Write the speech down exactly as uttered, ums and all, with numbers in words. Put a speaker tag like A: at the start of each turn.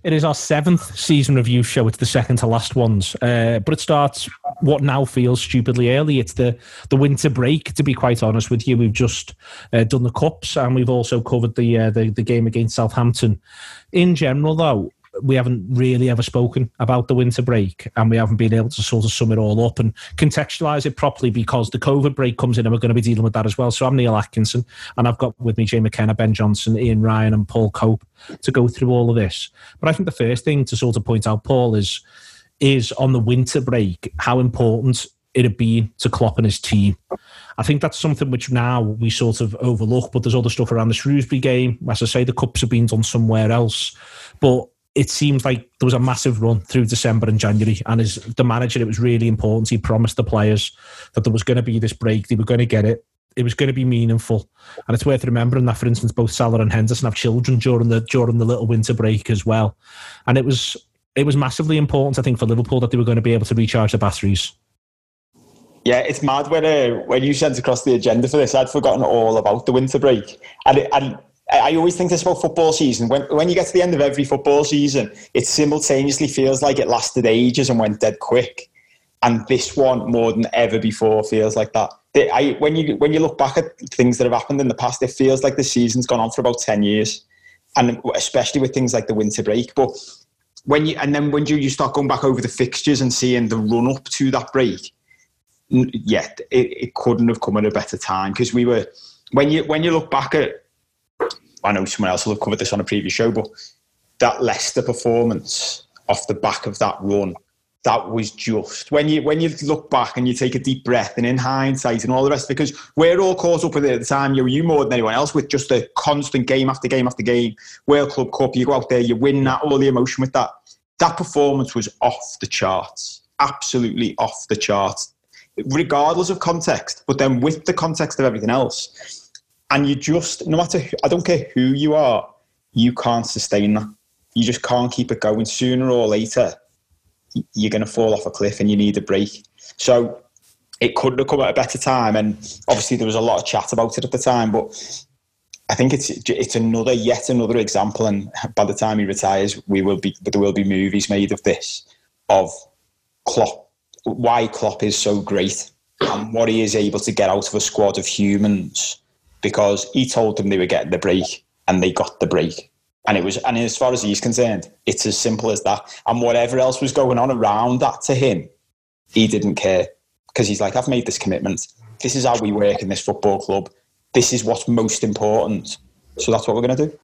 A: It is our seventh season review show. It's the second to last ones. Uh, but it starts what now feels stupidly early. It's the, the winter break, to be quite honest with you. We've just uh, done the Cups, and we've also covered the, uh, the the game against Southampton. In general, though, we haven't really ever spoken about the winter break, and we haven't been able to sort of sum it all up and contextualise it properly, because the COVID break comes in and we're going to be dealing with that as well. So I'm Neil Atkinson, and I've got with me Jay McKenna, Ben Johnson, Ian Ryan and Paul Cope to go through all of this. But I think the first thing to sort of point out, Paul, is, is on the winter break, how important it had been to Klopp and his team. I think that's something which now we sort of overlook, but there's other stuff around the Shrewsbury game. As I say, the Cups have been done somewhere else. But it seems like there was a massive run through December and January, and as the manager, it was really important. He promised the players that there was going to be this break. They were going to get it. It was going to be meaningful. And it's worth remembering that, for instance, both Salah and Henderson have children during the during the little winter break as well. And it was it was massively important, I think, for Liverpool that they were going to be able to recharge the batteries.
B: Yeah, it's mad when uh, when you sent across the agenda for this, I'd forgotten all about the winter break. And, it, and I always think this about football season. When when you get to the end of every football season, it simultaneously feels like it lasted ages and went dead quick. And this one, more than ever before, feels like that. I, when you when you look back at things that have happened in the past, it feels like the season's gone on for about ten years, and especially with things like the winter break. But when you and then when you, you start going back over the fixtures and seeing the run up to that break, yeah, it, it couldn't have come at a better time, because we were when you when you look back at. I know someone else will have covered this on a previous show, but that Leicester performance off the back of that run, that was just, when you when you look back and you take a deep breath, and in hindsight and all the rest, because we're all caught up with it at the time, you you more than anyone else, with just a constant game after game after game, World Club Cup, you go out there, you win that, all the emotion with that. That performance was off the charts, absolutely off the charts, regardless of context, but then with the context of everything else. And you just, no matter, who, I don't care who you are, you can't sustain that. You just can't keep it going. Sooner or later, you're going to fall off a cliff and you need a break. So it couldn't have come at a better time. And obviously there was a lot of chat about it at the time, but I think it's it's another, yet another example. And by the time he retires, we will be, there will be movies made of this, of Klopp, why Klopp is so great and what he is able to get out of a squad of humans. Because he told them they were getting the break, and they got the break. And it was, and as far as he's concerned, it's as simple as that. And whatever else was going on around that to him, he didn't care. Because he's like, I've made this commitment. This is how we work in this football club. This is what's most important. So that's what we're going to do.